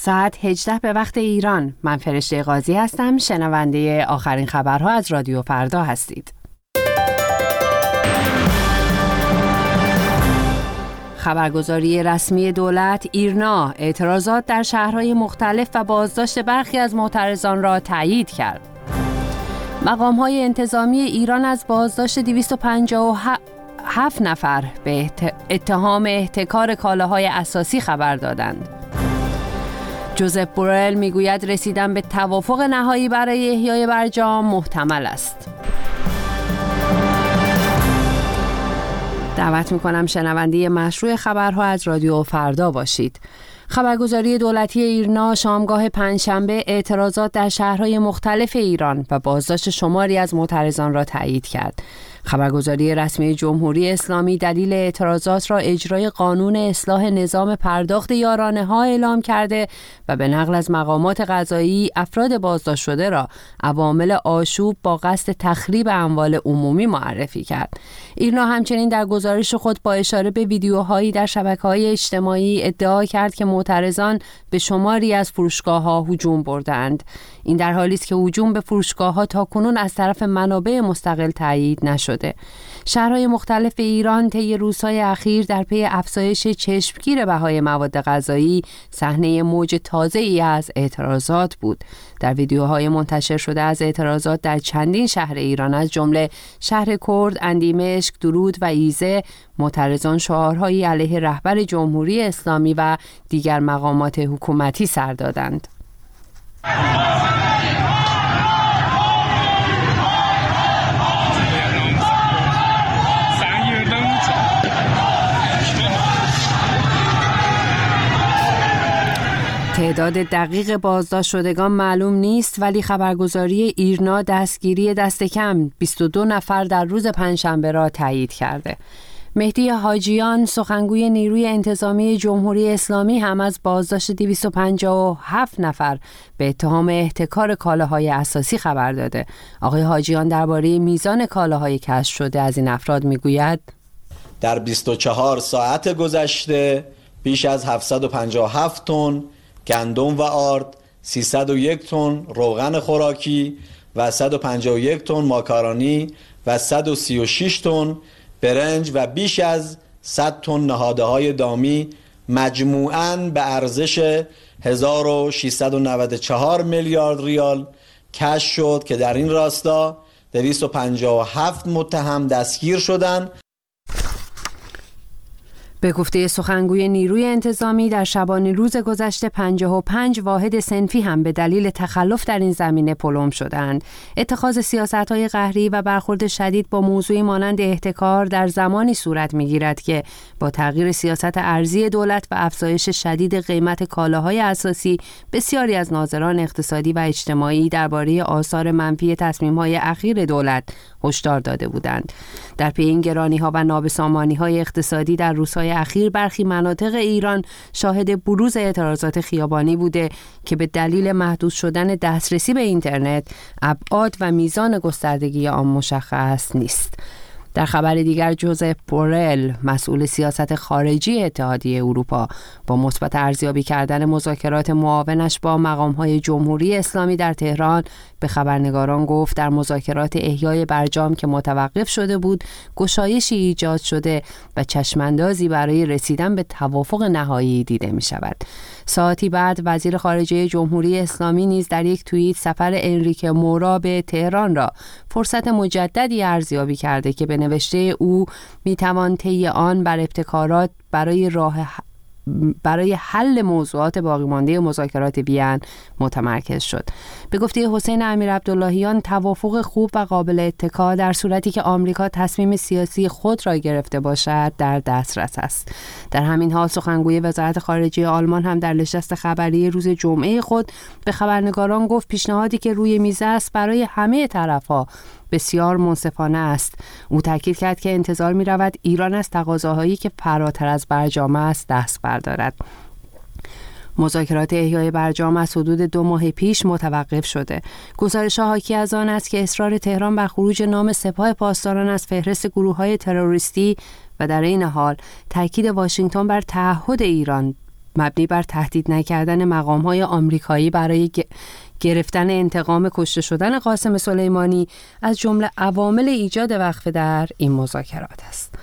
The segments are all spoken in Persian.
ساعت 18 به وقت ایران. من فرشته قاضی هستم. شنونده آخرین خبرها از رادیو فردا هستید. خبرگزاری رسمی دولت ایرنا اعتراضات در شهرهای مختلف و بازداشت برخی از معترضان را تایید کرد. مقام‌های انتظامی ایران از بازداشت 257 نفر به اتهام احتکار کالاهای اساسی خبر دادند. جوزف بورل میگوید رسیدن به توافق نهایی برای احیای برجام محتمل است. دعوت میکنم شنونده مشروع خبرها از رادیو فردا باشید. خبرگزاری دولتی ایرنا شامگاه پنجشنبه اعتراضات در شهرهای مختلف ایران و بازداشت شماری از معترضان را تایید کرد. خبرگزاری رسمی جمهوری اسلامی دلیل اعتراضات را اجرای قانون اصلاح نظام پرداخت یارانه‌ها اعلام کرده و به نقل از مقامات قضایی افراد بازداشت شده را عوامل آشوب با قصد تخریب اموال عمومی معرفی کرد. ایرنا همچنین در گزارش خود با اشاره به ویدیوهایی در شبکه‌های اجتماعی ادعا کرد که معترضان به شماری از فروشگاه‌ها هجوم بردند. این در حالی است که هجوم به فروشگاه‌ها تاکنون از طرف منابع مستقل تایید نشده. شهرهای مختلف ایران طی روزهای اخیر در پی افزایش چشمگیر بهای مواد غذایی صحنه موج تازه‌ای از اعتراضات بود. در ویدیوهای منتشر شده از اعتراضات در چندین شهر ایران از جمله شهر کرد، اندیمشک، درود و ایزه، معترضان شعارهایی علیه رهبر جمهوری اسلامی و دیگر مقامات حکومتی سر دادند. تعداد دقیق بازداشت شدگان معلوم نیست، ولی خبرگزاری ایرنا دستگیری دست کم 22 نفر در روز پنجشنبه را تایید کرده. مهدی حاجیان سخنگوی نیروی انتظامی جمهوری اسلامی هم از بازداشت 257 نفر به اتهام احتکار کالاهای اساسی خبر داده. آقای حاجیان درباره میزان کالاهای کشف شده از این افراد میگوید در 24 ساعت گذشته بیش از 757 تن گندم و آرد، 301 تن روغن خوراکی و 151 تن ماکارونی و 136 تن برنج و بیش از 100 تن نهاده‌های دامی مجموعاً به ارزش 1694 میلیارد ریال کشف شد که در این راستا 257 متهم دستگیر شدند. به گفته سخنگوی نیروی انتظامی در شبانه روز گذشته 55 واحد صنفی هم به دلیل تخلف در این زمینه پلم شدند. اتخاذ سیاست‌های قهری و برخورد شدید با موضوعی مانند احتکار در زمانی صورت می‌گیرد که با تغییر سیاست ارزی دولت و افزایش شدید قیمت کالاهای اساسی بسیاری از ناظران اقتصادی و اجتماعی درباره آثار منفی تصمیم‌های اخیر دولت هشدار داده بودند. در پی این گرانی‌ها و نابسامانی‌های اقتصادی در روزهای اخیر برخی مناطق ایران شاهد بروز اعتراضات خیابانی بوده که به دلیل محدود شدن دسترسی به اینترنت ابعاد و میزان گستردگی آن مشخص نیست. در خبر دیگر جوزف بورل مسئول سیاست خارجی اتحادیه اروپا با مثبت ارزیابی کردن مذاکرات معاونش با مقام‌های جمهوری اسلامی در تهران به خبرنگاران گفت در مذاکرات احیای برجام که متوقف شده بود گشایشی ایجاد شده و چشماندازی برای رسیدن به توافق نهایی دیده می شود. ساعتی بعد وزیر خارجه جمهوری اسلامی نیز در یک توییت سفر انریکه مورا به تهران را فرصت مجددی ارزیابی کرده که به نوشته او میتوان طی آن بر ابتکارات برای حل موضوعات باقی مانده مذاکرات وین متمرکز شد. به گفته حسین امیرعبداللهیان توافق خوب و قابل اتکا در صورتی که آمریکا تصمیم سیاسی خود را گرفته باشد در دسترس است. در همین حال سخنگوی وزارت خارجه آلمان هم در نشست خبری روز جمعه خود به خبرنگاران گفت پیشنهادی که روی میز است برای همه طرف‌ها بسیار منصفانه است. او تاکید کرد که انتظار می رود ایران از تقاضاهایی که فراتر از برجام است دست بردارد. مذاکرات احیای برجام از حدود 2 ماه پیش متوقف شده. گزارش‌ها حاکی از آن است که اصرار تهران بر خروج نام سپاه پاسداران از فهرست گروه‌های تروریستی و در این حال تاکید واشنگتن بر تعهد ایران مبنی بر تهدید نکردن مقام‌های آمریکایی برای گرفتن انتقام کشته شدن قاسم سلیمانی از جمله عوامل ایجاد وقفه در این مذاکرات است.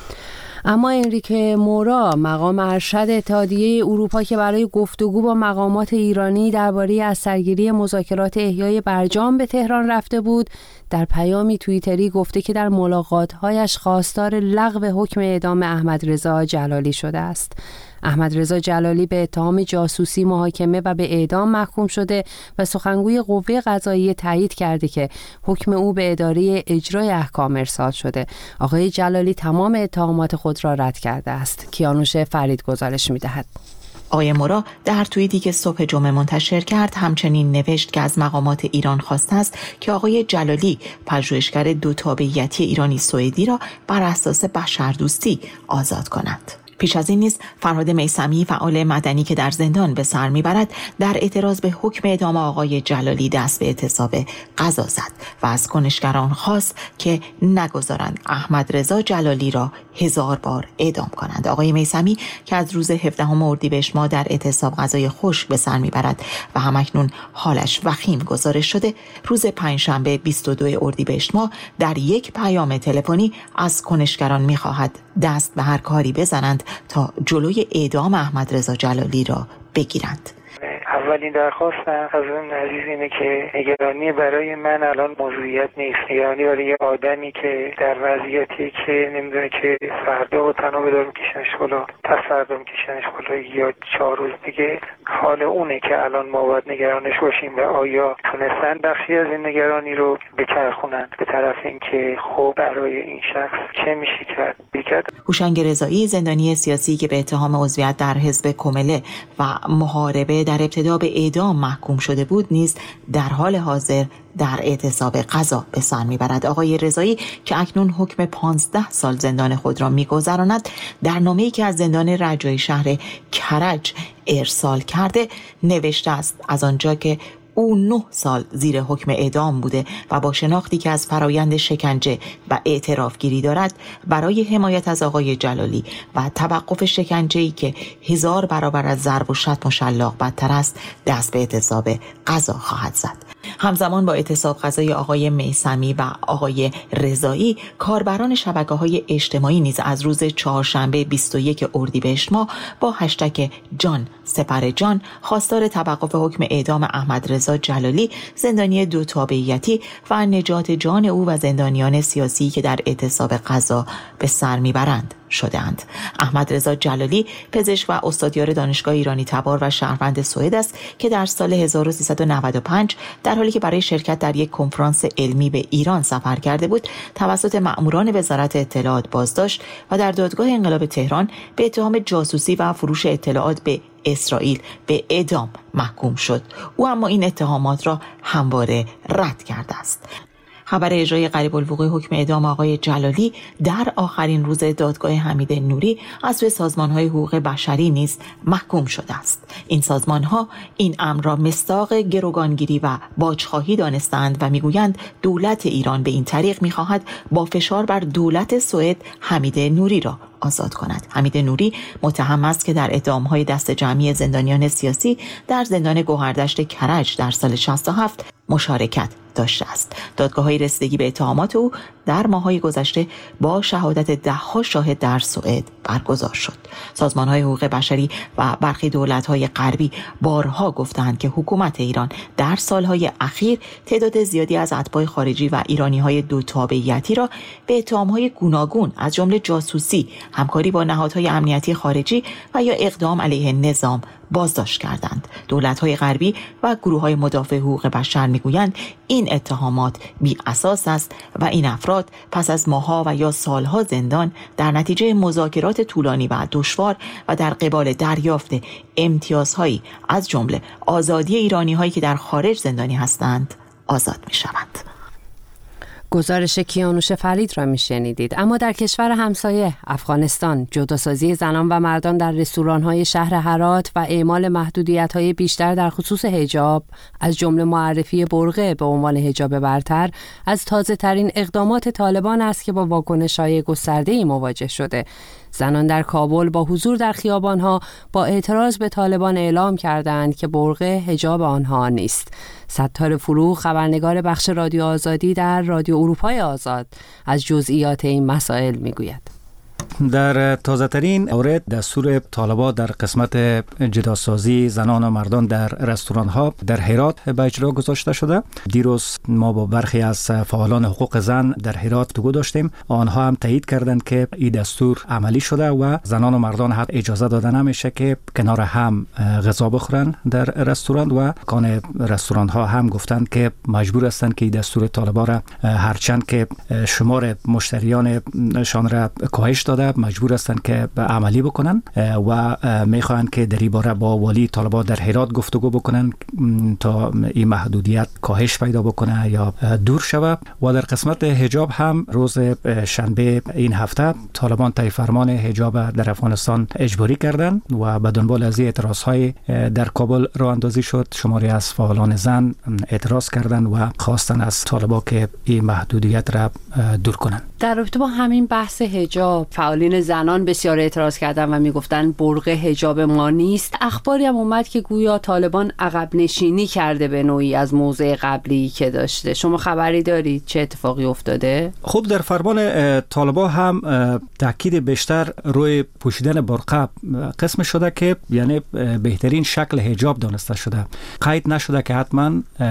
اما انریکه مورا، مقام ارشد اتحادیه اروپا که برای گفتگو با مقامات ایرانی درباره از سرگیری مذاکرات احیای برجام به تهران رفته بود، در پیامی توییتری گفته که در ملاقات‌هایش خواستار لغو حکم اعدام احمدرضا جلالی شده است. احمدرضا جلالی به اتهام جاسوسی محاکمه و به اعدام محکوم شده و سخنگوی قوه قضاییه تایید کرده که حکم او به اداره اجرای احکام ارسال شده. آقای جلالی تمام اتهامات خود را رد کرده است. کیانوش فرید گزارش می‌دهد. آقای مورا در توییتی که صبح جمعه منتشر کرد همچنین نوشت که از مقامات ایران خواسته است که آقای جلالی پژوهشگر دو تابعیتی ایرانی سوئدی را بر اساس بشردوستی آزاد کند. پیش از این نیز فرهاد میثمی، فعال مدنی که در زندان به سر میبرد، در اعتراض به حکم اعدام آقای جلالی دست به اعتصاب قضا زد و از کنشگران خواست که نگذارند احمدرضا جلالی را 1000 بار اعدام کنند. آقای میثمی که از روز 17 اردیبهشت ماه در اعتصاب قضای خشک به سر میبرد و همکنون حالش وخیم گزارش شده، روز پنجشنبه 22 اردیبهشت ماه در یک پیام تلفنی از کنشگران میخواهد دست به هر کاری بزنند تا جلوی اعدام احمدرضا جلالی را بگیرند. اولین درخواستم از اون عزیز اینه که نگرانی برای من الان موضوعیت نیست. نگرانی برای یه آدمی که در وضعیتی که نمیدونه که فردا و تنها بدار میکشنش بالا، پس فردا میکشنش بالا یا 4 روز دیگه، حال اونه که الان ما باید نگرانش باشیم و آیا تونستن بخشی از این نگرانی رو بچرخونن به طرف اینکه خب برای این شخص چه میشه کرد. هوشنگ رضایی، زندانی سیاسی که به اتهام عضویت در حزب کمله و محاربه در ابتدا به اعدام محکوم شده بود، نیز در حال حاضر در اعتصاب قضا به سر میبرد. آقای رضایی که اکنون حکم 15 سال زندان خود را میگذراند، در نامه‌ای که از زندان رجایی شهر کرج ارسال کرده نوشته است از آنجا که او 9 سال زیر حکم اعدام بوده و با شناختی که از فرایند شکنجه و اعتراف گیری دارد، برای حمایت از آقای جلالی و توقف شکنجه‌ای که 1000 برابر از ضرب و شتم و شلاق بدتر است، دست به اعتصاب قضا خواهد زد. همزمان با اعتصاب قضای آقای میثمی و آقای رضایی، کاربران شبکه‌های اجتماعی نیز از روز چهارشنبه 21 اردیبهشت ماه با هشتگ جان سپر جان خواستار توقف حکم اعدام احمدرضا جلالی، زندانی دو تابعیتی و نجات جان او و زندانیان سیاسی که در اعتصاب قضا به سر میبرند شدند. احمدرضا جلالی پزشک و استادیار دانشگاه ایرانی تبار و شهروند سوئد است که در سال 1395 در حالی که برای شرکت در یک کنفرانس علمی به ایران سفر کرده بود، توسط مأموران وزارت اطلاعات بازداشت و در دادگاه انقلاب تهران به اتهام جاسوسی و فروش اطلاعات به اسرائیل به اعدام محکوم شد. او اما این اتهامات را همواره رد کرده است. خبر اجرای قریب الوقوع حکم اعدام آقای جلالی در آخرین روز دادگاه حمید نوری از سوی سازمان‌های حقوق بشری نیز محکوم شده است. این سازمان‌ها این امر را مصداق گروگانگیری و باجخواهی دانستند و میگویند دولت ایران به این طریق می‌خواهد با فشار بر دولت سوئد حمید نوری را آزاد کند. حمید نوری متهم است که در اعدام‌های دست جمعی زندانیان سیاسی در زندان گوهردشت کرج در سال 67 مشارکت داشته است. دادگاه‌های رسیدگی به اتهامات او در ماه‌های گذشته با شهادت 10 شاهد در سوئد برگزار شد. سازمان‌های حقوق بشری و برخی دولت‌های غربی بارها گفتند که حکومت ایران در سال‌های اخیر تعداد زیادی از اتباع خارجی و ایرانی‌های دو تابعیتی را به اتهام‌های گوناگون از جمله جاسوسی، همکاری با نهادهای امنیتی خارجی و یا اقدام علیه نظام بازداشت کردند. دولت‌های غربی و گروه‌های مدافع حقوق بشر می‌گویند این اتهامات بی اساس است و این افراد پس از ماه‌ها و یا سال‌ها زندان در نتیجه مذاکرات طولانی و دشوار و در قبال دریافت امتیازهایی از جمله آزادی ایرانی‌هایی که در خارج زندانی هستند آزاد می‌شوند. گزارش کیانوش فرید را میشنیدید. اما در کشور همسایه افغانستان، جداسازی زنان و مردان در رستوران‌های شهر هرات و اعمال محدودیت‌های بیشتر در خصوص حجاب، از جمله معرفی برقع به عنوان حجاب برتر، از تازه‌ترین اقدامات طالبان است که با واکنش‌های گسترده‌ای مواجه شده. زنان در کابل با حضور در خیابانها با اعتراض به طالبان اعلام کردند که برقع حجاب آنها نیست. ستار فروغ، خبرنگار بخش رادیو آزادی در رادیو اروپای آزاد، از جزئیات این مسائل میگوید. در تازه‌ترین مورد دستور طالبان در قسمت جداسازی زنان و مردان در رستوران‌ها در هرات به اجرا گذاشته شده. دیروز ما با برخی از فعالان حقوق زن در هرات گفتگو داشتیم. آنها هم تایید کردند که این دستور عملی شده و زنان و مردان حتی اجازه داده نمیشه که کنار هم غذا بخورن در رستوران و کان رستوران‌ها هم گفتند که مجبور هستند که این دستور طالبان را هرچند که شمار مشتریانشان را کاهش داده مجبور هستند که عملی بکنن و میخواهند که در این باره با والی طالبان در هرات گفتگو بکنن تا این محدودیت کاهش پیدا بکنه یا دور شود. و در قسمت حجاب هم روز شنبه این هفته طالبان طی فرمان حجاب در افغانستان اجباری کردند و به دنبال از اعتراضهای در کابل راه اندازی شد. شماری از فعالان زن اعتراض کردند و خواستن از طالبان که این محدودیت را دور کنند. در رابطه با همین بحث حجاب فعالین زنان بسیار اعتراض کردن و میگفتن برقع حجاب ما نیست. اخباری هم اومد که گویا طالبان عقب نشینی کرده به نوعی از موضع قبلی که داشته. شما خبری دارید چه اتفاقی افتاده؟ خب در فرمان طالبان هم تاکید بیشتر روی پوشیدن برقع قسم شده که یعنی بهترین شکل حجاب دانسته شده. قید نشده که حتما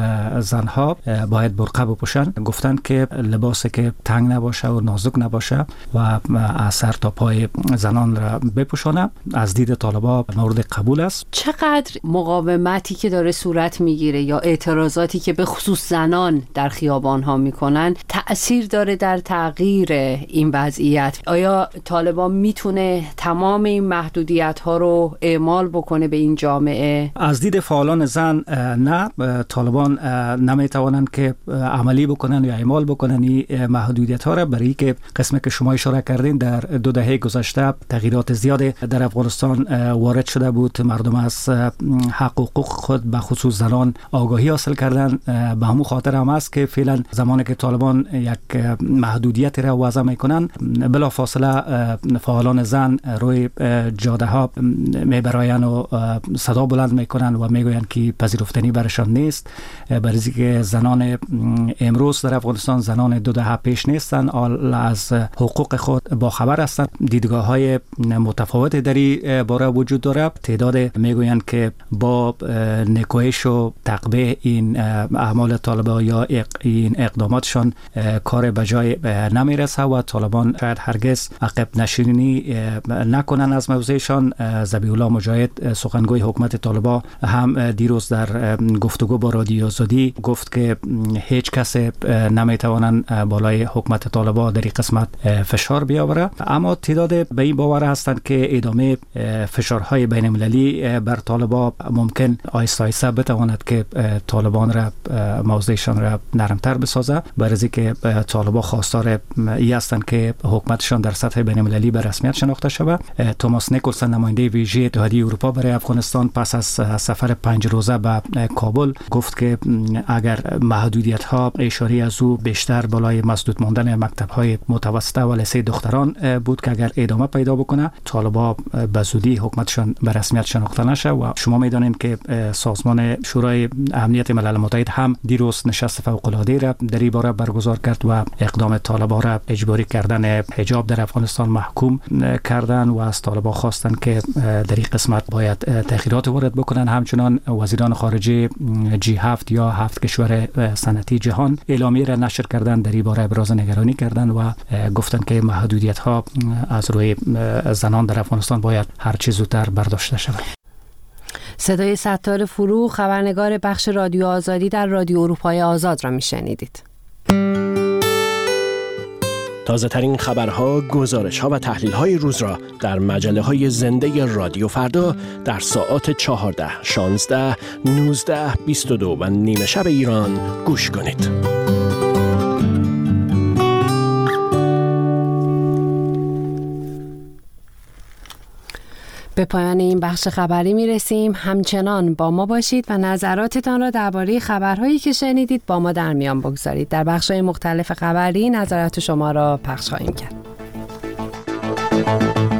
زنها باید برقع بپوشن. گفتن که لباسی که تنگ نباشه و نازک نباشه و از سر تا پای زنان را بپوشانه از دید طالبان مورد قبول است. چقدر مقاومتی که داره صورت میگیره یا اعتراضاتی که به خصوص زنان در خیابان ها میکنن تأثیر داره در تغییر این وضعیت؟ آیا طالبان میتونه تمام این محدودیت ها رو اعمال بکنه به این جامعه؟ از دید فعالان زن نه، طالبان نمیتوانند که عملی بکنن یا اعمال بکنن این محدودیت ها را، برای که قسمی که شما اشاره کردین در 2 دهه گذشته تغییرات زیادی در افغانستان وارد شده بود. مردم از حق و حقوق خود به خصوص زنان آگاهی حاصل کردن. به همون خاطر هم است که فعلا زمانی که طالبان یک محدودیت را وضع میکنن بلا فاصله فعالان زن روی جاده ها میبراین و صدا بلند میکنن و میگوین که پذیرفتنی برشان نیست، برای که زنان امروز در افغانستان زنان 2 دهه پیش نیستن، از حقوق خود با خبر هستند. دیدگاه های متفاوت در این باره وجود داره. تعداد میگویند که با نکوهش و تقبیح این اعمال طالبان یا این اقداماتشان کار به جای نمیرسه و طالبان شاید هرگز عقب نشینی نکنن از موضعشان. ذبیح الله مجاهد سخنگوی حکومت طالبان هم دیروز در گفتگو با رادیو آزادی گفت که هیچ کس نمیتوانن بالای حکومت طالبان در این قسمت فشار بیاوره، اما تعداد به این باور هستند که ادامه فشارهای بین المللی بر طالبان ممکن آیسته آیسته بتواند که طالبان را موضعشان را نرمتر بسازه، برای که طالبان خواستار ای هستند که حکومتشان در سطح بین المللی به رسمیت شناخته شود. توماس نیکلسون نماینده ویژه اتحادیه اروپا برای افغانستان پس از سفر 5 روزه به کابل گفت که اگر محدودیت ها اشاره از او بیشتر بالای مسدود ماندن مکتب های متوسطه و لیسه دختران بود که اگر ادامه پیدا بکنه طالبان به زودی حکومتشان به رسمیت شناخته نشه. و شما میدانید که سازمان شورای امنیت ملل متحد هم دیروز نشست فوق‌العاده را در این باره برگزار کرد و اقدام طالبان را اجباری کردن حجاب در افغانستان محکوم کردن و از طالبان خواستن که در این قسمت باید تغییرات وارد بکنن. همچنان وزیران خارجه G7 یا 7 کشور صنعتی جهان اعلامیه را نشر کردن، در این باره ابراز نگرانی کردن و گفتن که محدودیت ها از روی زنان در افغانستان باید هر چه زودتر برداشته شود. صدای ستار فروغ، خبرنگار بخش رادیو آزادی در رادیو اروپای آزاد را میشنیدید. تازه ترین خبرها، گزارش‌ها و تحلیل‌های روز را در مجله‌های زنده رادیو فردا در ساعات 14, 16, 19, 22 و نیمه شب ایران گوش کنید. به پایان این بخش خبری میرسیم. همچنان با ما باشید و نظراتتان را درباره خبرهایی که شنیدید با ما در میان بگذارید. در بخش‌های مختلف خبری نظرات شما را پخش خواهیم کرد.